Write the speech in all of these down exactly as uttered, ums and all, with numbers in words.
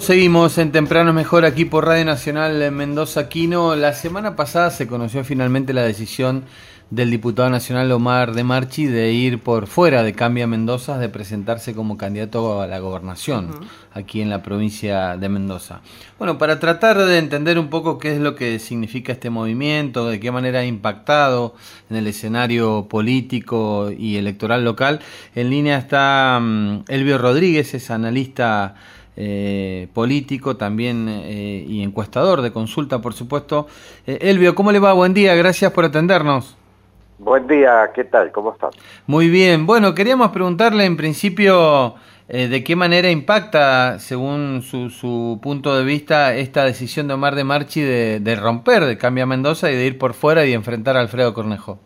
Seguimos en Temprano Mejor aquí por Radio Nacional Mendoza Quino. La semana pasada se conoció finalmente la decisión del diputado nacional Omar de Marchi de ir por fuera de Cambia Mendoza, de presentarse como candidato a la gobernación uh-huh. aquí en la provincia de Mendoza. Bueno, para tratar de entender un poco qué es lo que significa este movimiento, de qué manera ha impactado en el escenario político y electoral local, en línea está um, Elvio Rodríguez, es analista Eh, político también eh, y encuestador de Consulta, por supuesto. Eh, Elvio, ¿cómo le va? Buen día, gracias por atendernos. Buen día, ¿qué tal? ¿Cómo estás? Muy bien, bueno, queríamos preguntarle en principio eh, de qué manera impacta, según su, su punto de vista, esta decisión de Omar de Marchi de, de romper de Cambia Mendoza y de ir por fuera y enfrentar a Alfredo Cornejo.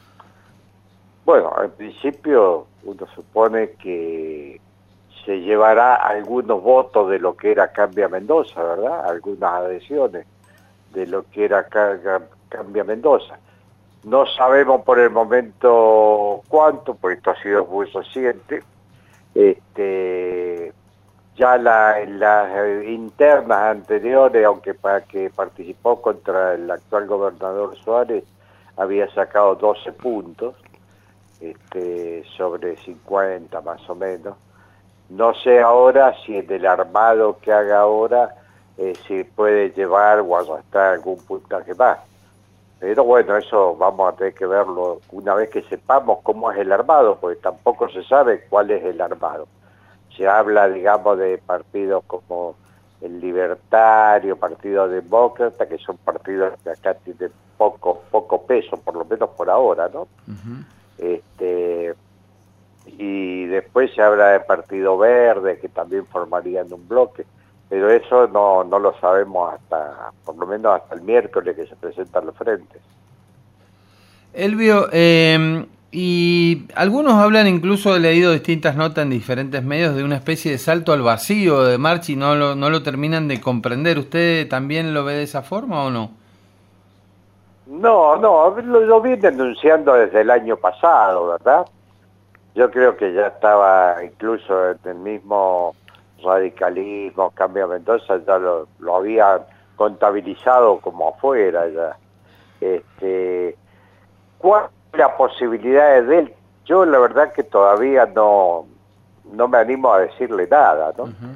Bueno, al principio uno supone que se llevará algunos votos de lo que era Cambia Mendoza, ¿verdad? Algunas adhesiones de lo que era Cambia Mendoza. No sabemos por el momento cuánto, porque esto ha sido muy reciente. Este, ya la, en las internas anteriores, aunque para que participó contra el actual gobernador Suárez, había sacado doce puntos, este, sobre cincuenta más o menos. No sé ahora si en el armado que haga ahora eh, si puede llevar o arrastrar algún puntaje más. Pero bueno, eso vamos a tener que verlo una vez que sepamos cómo es el armado, porque tampoco se sabe cuál es el armado. Se habla, digamos, de partidos como el Libertario, Partido Demócrata, que son partidos que acá tienen poco, poco peso, por lo menos por ahora, ¿no? Uh-huh. Este... y después se habla de Partido Verde, que también formarían un bloque, pero eso no, no lo sabemos hasta, por lo menos hasta el miércoles que se presentan los frentes. Elvio, eh, y algunos hablan, incluso he leído distintas notas en diferentes medios, de una especie de salto al vacío de Marchi, no lo, no lo terminan de comprender. ¿Usted también lo ve de esa forma o no? No, no, lo, lo viene denunciando desde el año pasado, ¿verdad? Yo creo que ya estaba incluso en el mismo radicalismo, Cambia Mendoza, ya lo, lo había contabilizado como afuera ya. Este, ¿cuál es la posibilidad de él? Yo la verdad que todavía no, no me animo a decirle nada, ¿no? Uh-huh.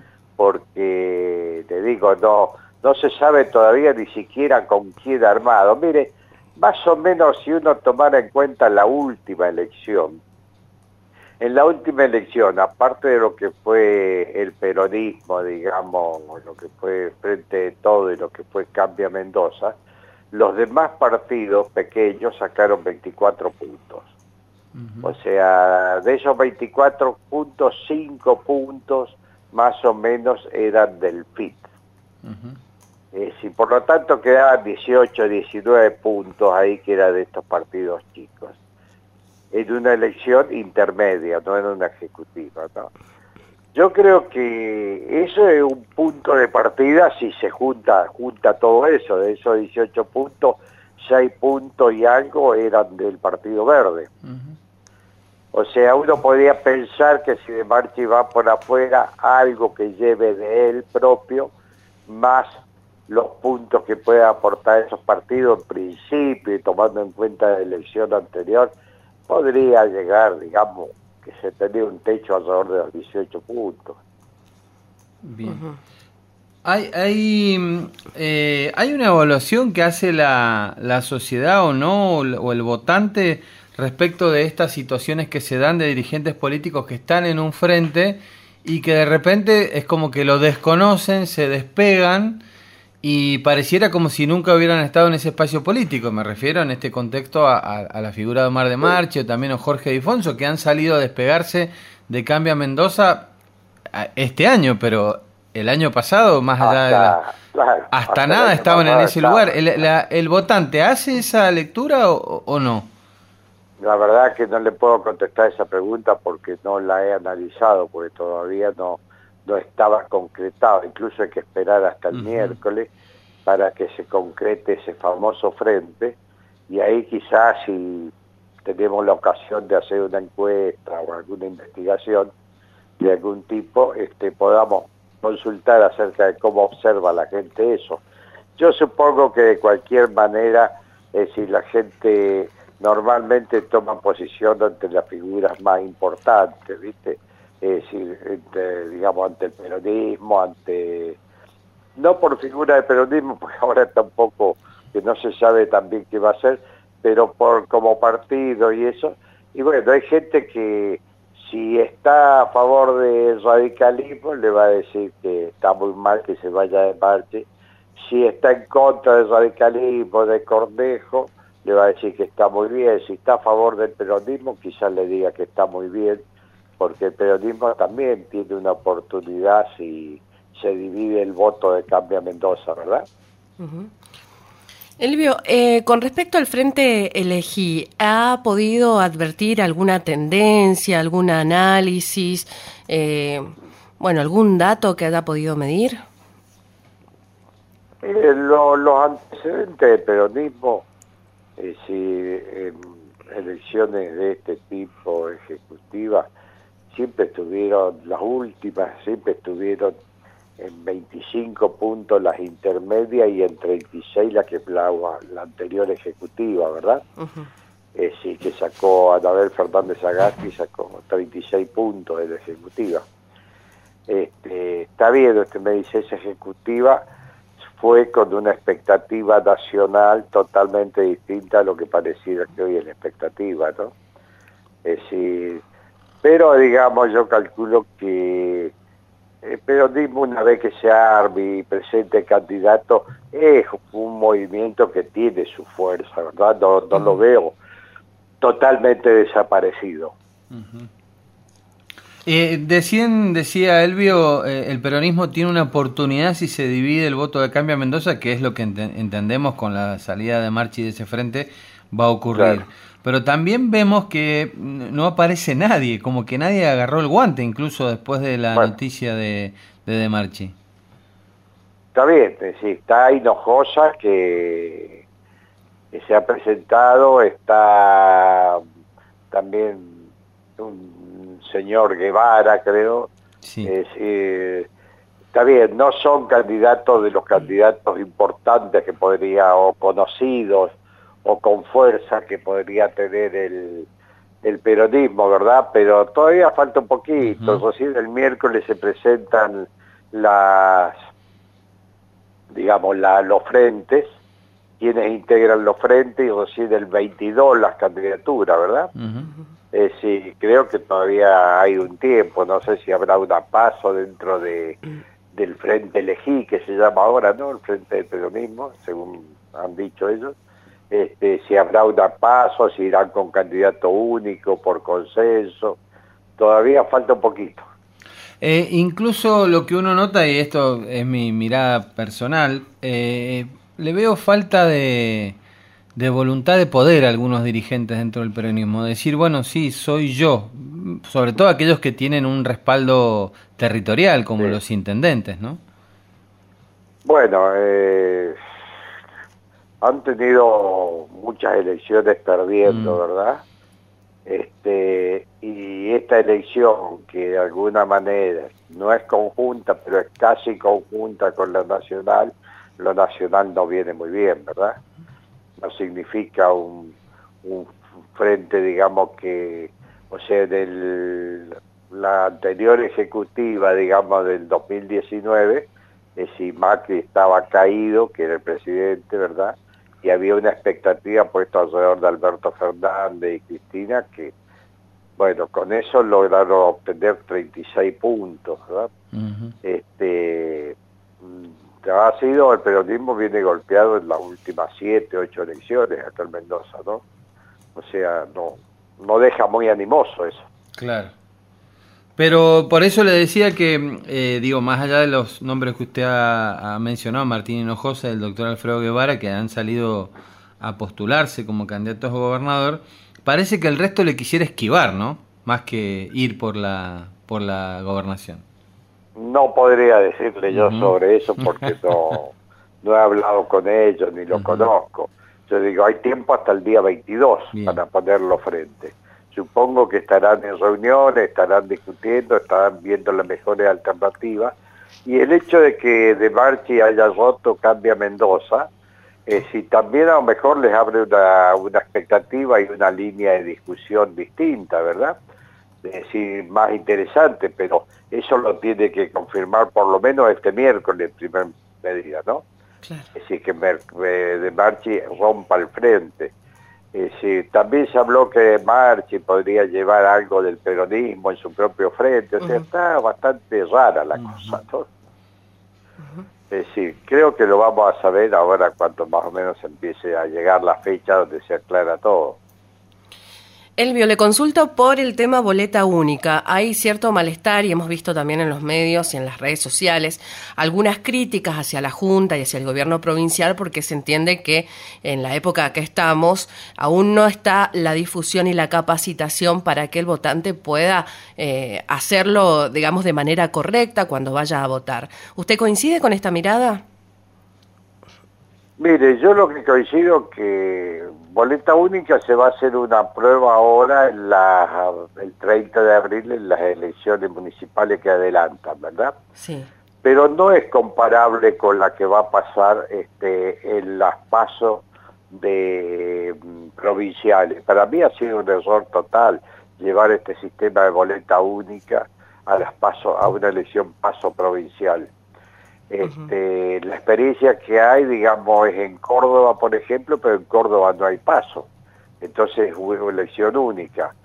Porque, te digo, no, no se sabe todavía ni siquiera con quién armado. Mire, más o menos si uno tomara en cuenta la última elección, en la última elección, aparte de lo que fue el peronismo, digamos, lo que fue Frente de Todo y lo que fue Cambia Mendoza, los demás partidos pequeños sacaron veinticuatro puntos. Uh-huh. O sea, de esos veinticuatro puntos, cinco puntos más o menos eran del P I T. Uh-huh. Eh, si por lo tanto quedaban dieciocho, diecinueve puntos ahí que era de estos partidos chicos. En una elección intermedia, no en una ejecutiva, ¿no? Yo creo que eso es un punto de partida si se junta junta todo eso. De esos dieciocho puntos, seis puntos y algo eran del Partido Verde. Uh-huh. O sea, uno podría pensar que si de Marchi va por afuera, algo que lleve de él propio, más los puntos que pueda aportar esos partidos en principio, y tomando en cuenta la elección anterior, podría llegar, digamos, que se tenía un techo alrededor de los dieciocho puntos. Bien. Uh-huh. ¿Hay, hay, eh, ¿Hay una evaluación que hace la, la sociedad o no, o el, o el votante, respecto de estas situaciones que se dan de dirigentes políticos que están en un frente y que de repente es como que lo desconocen, se despegan y pareciera como si nunca hubieran estado en ese espacio político? Me refiero en este contexto a, a, a la figura de Omar de Marchi o también a Jorge Difonso, que han salido a despegarse de Cambia Mendoza este año, pero el año pasado, más allá hasta, de la, claro, hasta, hasta nada estaban en ese lugar. ¿El, la, ¿El votante hace esa lectura o, o no? La verdad que no le puedo contestar esa pregunta porque no la he analizado, porque todavía no... no estaba concretado, incluso hay que esperar hasta el uh-huh. miércoles para que se concrete ese famoso frente, y ahí quizás si tenemos la ocasión de hacer una encuesta o alguna investigación de algún tipo, este, podamos consultar acerca de cómo observa la gente eso. Yo supongo que de cualquier manera, es decir, la gente normalmente toma posición ante las figuras más importantes, ¿viste? Es decir, ante, digamos, ante el peronismo, ante... No por figura de peronismo, porque ahora tampoco, que no se sabe también qué va a ser, pero por como partido y eso. Y bueno, hay gente que si está a favor del radicalismo, le va a decir que está muy mal que se vaya de marcha. Si está en contra del radicalismo, de Cornejo, le va a decir que está muy bien. Si está a favor del peronismo, quizás le diga que está muy bien, porque el peronismo también tiene una oportunidad si se divide el voto de Cambia Mendoza, ¿verdad? Uh-huh. Elvio, eh, con respecto al Frente Elegí, ¿ha podido advertir alguna tendencia, algún análisis, eh, bueno, algún dato que haya podido medir? Eh, lo, los antecedentes del peronismo, eh, si en elecciones de este tipo ejecutivas, siempre estuvieron, las últimas, siempre estuvieron en veinticinco puntos las intermedias y en treinta y seis la que la, la anterior ejecutiva, ¿verdad? Uh-huh. Es decir, que sacó a Anabel Fernández Sagasti, sacó treinta y seis puntos de la ejecutiva. Este, está bien, este me dice, esa ejecutiva fue con una expectativa nacional totalmente distinta a lo que pareciera que hoy es la expectativa, ¿no? Es decir, pero digamos, yo calculo que el peronismo, una vez que se arme y presente candidato, es un movimiento que tiene su fuerza, ¿verdad? No, no lo veo totalmente desaparecido. Uh-huh. Eh, decían, decía Elvio, eh, el peronismo tiene una oportunidad si se divide el voto de Cambia Mendoza, que es lo que ent- entendemos con la salida de Marchi de ese frente va a ocurrir. Claro. Pero también vemos que no aparece nadie, como que nadie agarró el guante, incluso después de la bueno, noticia de, de De Marchi. Está bien, sí, está Hinojosa que, que se ha presentado, está también un señor Guevara, creo. Sí. Es decir, está bien, no son candidatos de los candidatos importantes que podría, o conocidos, o con fuerza que podría tener el, el peronismo, ¿verdad? Pero todavía falta un poquito. Uh-huh. Recién el miércoles se presentan las, digamos, la, los frentes, quienes integran los frentes, y recién el veintidós las candidaturas, ¿verdad? Uh-huh. Eh, sí, creo que todavía hay un tiempo, no sé si habrá una paso dentro de del Frente Elegí, que se llama ahora, ¿no? El Frente del Peronismo, según han dicho ellos. Este, si habrá una paso, si irán con candidato único, por consenso, todavía falta un poquito. Eh, incluso lo que uno nota, y esto es mi mirada personal, eh, le veo falta de, de voluntad de poder a algunos dirigentes dentro del peronismo, decir, bueno, sí, soy yo, sobre todo aquellos que tienen un respaldo territorial, como sí. Los intendentes, ¿no? Bueno, eh... han tenido muchas elecciones perdiendo, mm. ¿verdad? Este, y esta elección, que de alguna manera no es conjunta, pero es casi conjunta con la nacional, lo nacional no viene muy bien, ¿verdad? No significa un, un frente, digamos, que, o sea, del, la anterior ejecutiva, digamos, del dos mil diecinueve, es si Macri estaba caído, que era el presidente, ¿verdad?, y había una expectativa puesta alrededor de Alberto Fernández y Cristina que, bueno, con eso lograron obtener treinta y seis puntos, ¿verdad? Uh-huh. Este, ha sido, el peronismo viene golpeado en las últimas siete, ocho elecciones acá en Mendoza, ¿no? O sea, no, no deja muy animoso eso. Claro. Pero por eso le decía que, eh, digo, más allá de los nombres que usted ha, ha mencionado, Martín Hinojosa, el doctor Alfredo Guevara, que han salido a postularse como candidatos a gobernador, parece que el resto le quisiera esquivar, ¿no? Más que ir por la por la gobernación. No podría decirle yo uh-huh. sobre eso porque no, no he hablado con ellos ni lo uh-huh. conozco. Yo digo, hay tiempo hasta el día veintidós Bien. Para ponerlo frente. Supongo que estarán en reuniones, estarán discutiendo, estarán viendo las mejores alternativas Y el hecho de que De Marchi haya roto Cambia Mendoza, eh, si también a lo mejor les abre una, una expectativa y una línea de discusión distinta, ¿verdad? Es decir, más interesante, pero eso lo tiene que confirmar por lo menos este miércoles en primer medida, ¿no? Claro. Es decir, que Mer, eh, De Marchi rompa el frente. Es decir, también se habló que Marchi podría llevar algo del peronismo en su propio frente, o sea, uh-huh. está bastante rara la uh-huh. cosa, ¿no? Uh-huh. Es decir, creo que lo vamos a saber ahora cuando más o menos empiece a llegar la fecha donde se aclara todo. Elvio, le consulto por el tema boleta única. Hay cierto malestar y hemos visto también en los medios y en las redes sociales algunas críticas hacia la Junta y hacia el gobierno provincial porque se entiende que en la época que estamos aún no está la difusión y la capacitación para que el votante pueda eh, hacerlo, digamos, de manera correcta cuando vaya a votar. ¿Usted coincide con esta mirada? Mire, yo lo que coincido que boleta única se va a hacer una prueba ahora en la, el treinta de abril en las elecciones municipales que adelantan, ¿verdad? Sí. Pero no es comparable con la que va a pasar este, en las pasos de um, provinciales. Para mí ha sido un error total llevar este sistema de boleta única a las pasos, a una elección paso provincial. Este, uh-huh. La experiencia que hay, digamos, es en Córdoba, por ejemplo, pero en Córdoba no hay paso, entonces hubo elección única.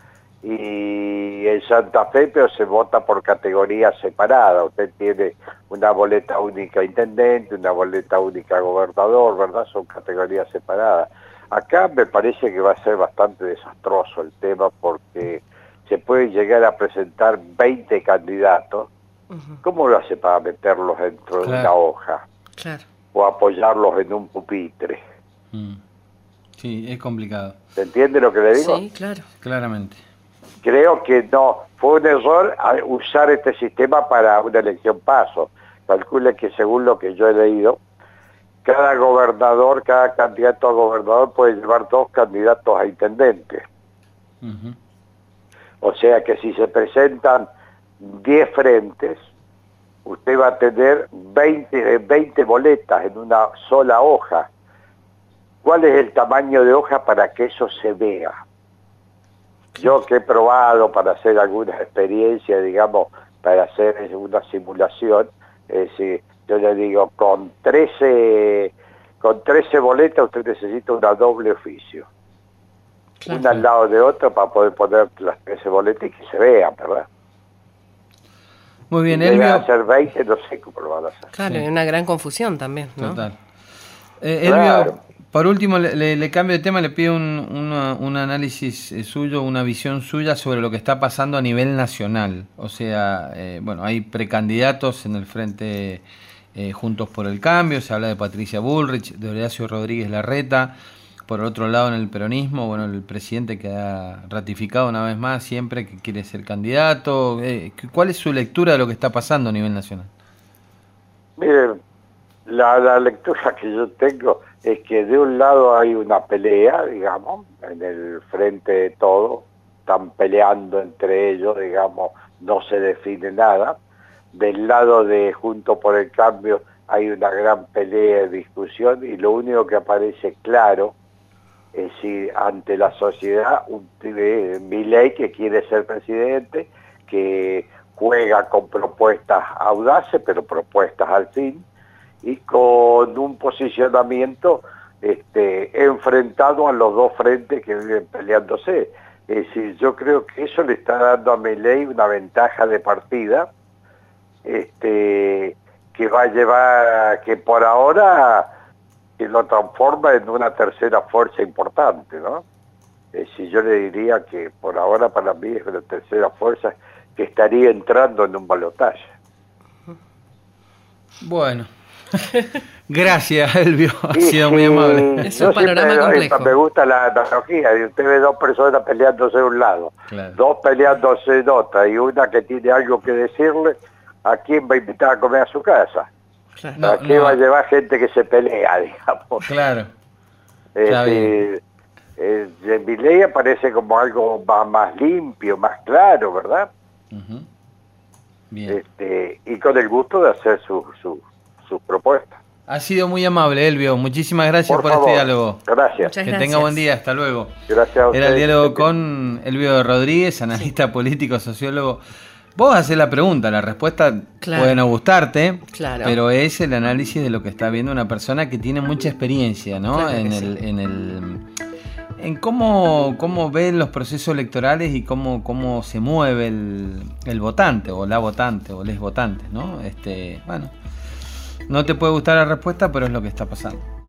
Y en Santa Fe, pero se vota por categoría separada. Usted tiene una boleta única intendente, una boleta única gobernador, ¿verdad? Son categorías separadas. Acá me parece que va a ser bastante desastroso el tema porque se puede llegar a presentar veinte candidatos. ¿Cómo lo hace para meterlos dentro claro. de una hoja? Claro. O apoyarlos en un pupitre. Mm. Sí, es complicado. ¿Se entiende lo que le digo? Sí, claro. Claramente. Creo que no, fue un error usar este sistema para una elección paso. Calcule que según lo que yo he leído, cada gobernador, cada candidato a gobernador puede llevar dos candidatos a intendente. Uh-huh. O sea que si se presentan diez frentes, usted va a tener veinte, veinte boletas en una sola hoja. ¿Cuál es el tamaño de hoja para que eso se vea? Yo que he probado para hacer algunas experiencias, digamos, para hacer una simulación, es decir, yo le digo, con trece, con trece boletas usted necesita una doble oficio. Claro. Una al lado de otra para poder poner las trece boletas y que se vean, ¿verdad? Muy bien, Elvio. Elvio. hacer veinte, no sé cómo lo van a hacer. Claro, hay sí. una gran confusión también, ¿no? Total. Eh, Elvio, claro. Por último, le, le, le cambio de tema, le pido un, una, un análisis eh, suyo, una visión suya sobre lo que está pasando a nivel nacional. O sea, eh, bueno, hay precandidatos en el frente eh, Juntos por el Cambio, se habla de Patricia Bullrich, de Horacio Rodríguez Larreta. Por el otro lado, en el peronismo, bueno, el presidente que ha ratificado una vez más siempre que quiere ser candidato. Eh, ¿Cuál es su lectura de lo que está pasando a nivel nacional? Mire, la, la lectura que yo tengo es que de un lado hay una pelea, digamos, en el frente de todo, están peleando entre ellos, digamos, no se define nada. Del lado de Juntos por el Cambio hay una gran pelea y discusión y lo único que aparece claro es decir, ante la sociedad, un eh, Milei que quiere ser presidente, que juega con propuestas audaces, pero propuestas al fin, y con un posicionamiento este, enfrentado a los dos frentes que viven peleándose. Es decir, yo creo que eso le está dando a Milei una ventaja de partida, este, que va a llevar, que por ahora que lo transforma en una tercera fuerza importante, ¿no? Es decir, yo le diría que por ahora para mí es una tercera fuerza que estaría entrando en un balotaje. Bueno, gracias, Elvio, ha sí, sido sí, muy amable. Es un panorama siempre, complejo. Me gusta la analogía, de usted ve dos personas peleándose de un lado, claro. dos peleándose de otra, y una que tiene algo que decirle, ¿a quién va a invitar a comer a su casa? No, ¿A qué no. va a llevar gente que se pelea, digamos? Claro. Este, eh, de Milei parece como algo más, más limpio, más claro, ¿verdad? Uh-huh. Bien. Este, y con el gusto de hacer sus su, su propuestas. Ha sido muy amable, Elvio. Muchísimas gracias por, por este favor. diálogo. Gracias. Muchas Que gracias. tenga buen día. Hasta luego. Gracias a ustedes. Era el diálogo con Elvio Rodríguez, analista sí. político, sociólogo. Vos haces la pregunta, la respuesta claro. puede no gustarte, claro. pero es el análisis de lo que está viendo una persona que tiene mucha experiencia, ¿no? Claro en, que el, sí. en el en cómo, cómo ven los procesos electorales y cómo, cómo se mueve el, el votante o la votante o les votantes, ¿no? Este, bueno, no te puede gustar la respuesta, pero es lo que está pasando.